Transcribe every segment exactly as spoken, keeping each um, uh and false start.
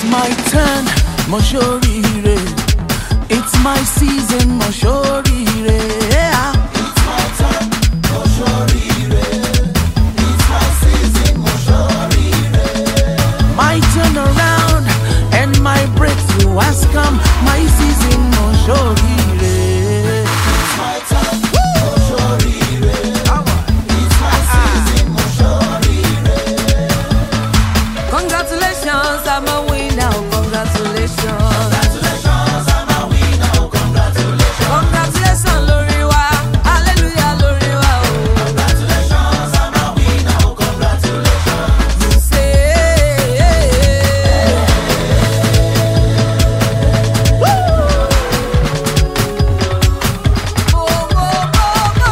my turn, Moshorire. It's my season, Moshorire. Yeah. It's my turn, Moshorire. It's my season, Moshorire. My turnaround and my breakthrough has come. My season, Moshorire. It's my turn, Moshorire. It's my season, Moshorire. Congratulations, I'm a winner. Congratulations. Congratulations, I'm a winner. Congratulations. Congratulations, Loriwa. Hallelujah, Loriwa. Congratulations, I'm a winner. Congratulations. You say, woo! Oh, oh, oh, oh,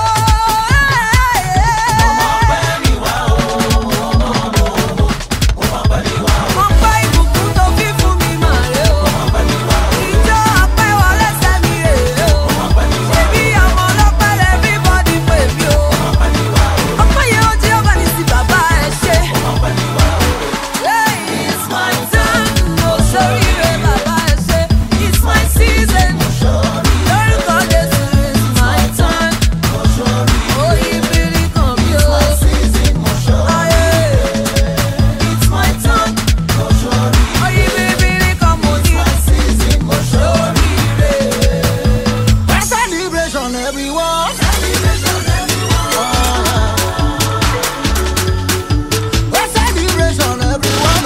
mo bá ìbùkún tó fi fún mi mà rè o. Ìjọ ọpẹ́ wọlé sẹ́mi rè o. Ṣebí ọmọ ọlọ́pẹ́ everybody pè mí o. Ọpẹ́ yẹn ó jí ọba ní sí bàbá ẹ ṣe. Hey, it's my turn, mo ṣoríire bàbá ẹ ṣe. It's my season, lórúkọ Jésù, it's my turn. Oyè bìrì kan bí o. Ayé, it's my turn. Oyè bìrì kan mo ní. Ṣoríire. Celebration, everyone. Celebration, everyone.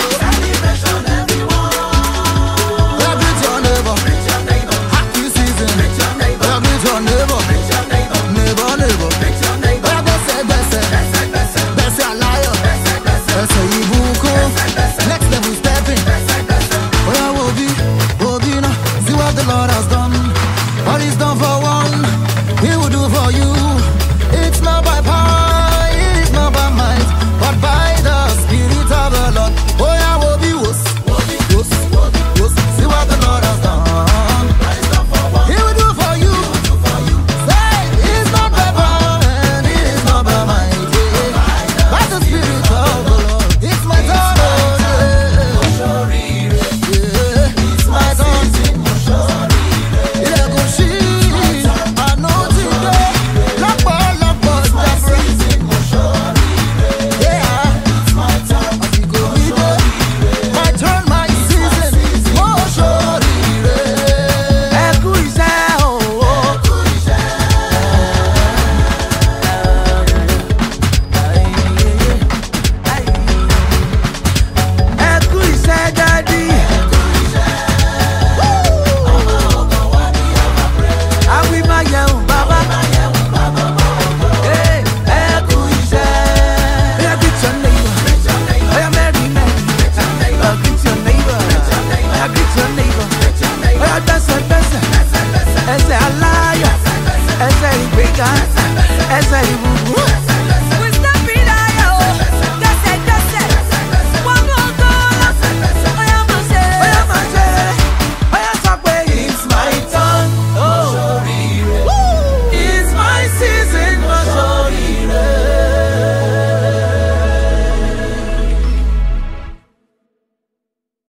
Greet your neighbor. Happy season. Greet your neighbor. Neighbor, neighbor. Bẹ́sẹ̀, bẹ́sẹ̀. Bẹ́sẹ̀ aláyọ̀. Bẹ́sẹ̀ ìbùkún. Next level stepping. Oya wo bí, wo bí náà. See what the Lord has done. What He's done for one, He will do for you. It's not by power, it's not by might, but by the Spirit of the Lord. Oya wo bí, wos, wos, wos. See what the Lord has done. He will do for you. Say, it's not by power and it is not by might, yeah. By the Spirit of the Lord. It's my turn, oh, yeah. Yeah, it's my turn. Ilẹ̀kùn ṣí, àná ti dé, lọ́pọ̀lọpọ̀ jàmbá. Yeah, àsìkò mi dé, my turn, my season, mo ṣoríire. Ẹ kú iṣẹ́ o. Ẹ kú iṣẹ́ dádì. Àwí máa yẹun bàbá. Hey, ẹ kú iṣẹ́. Oya greet your neighbor. Oya merry merry. Oya greet your neighbor. Oya greet your neighbor. Oya gbẹ́sẹ̀ gbẹ́sẹ̀. Ẹsẹ̀ aláyọ̀. Ẹsẹ̀ ìgbéga. Ẹsẹ̀ ìbùkún.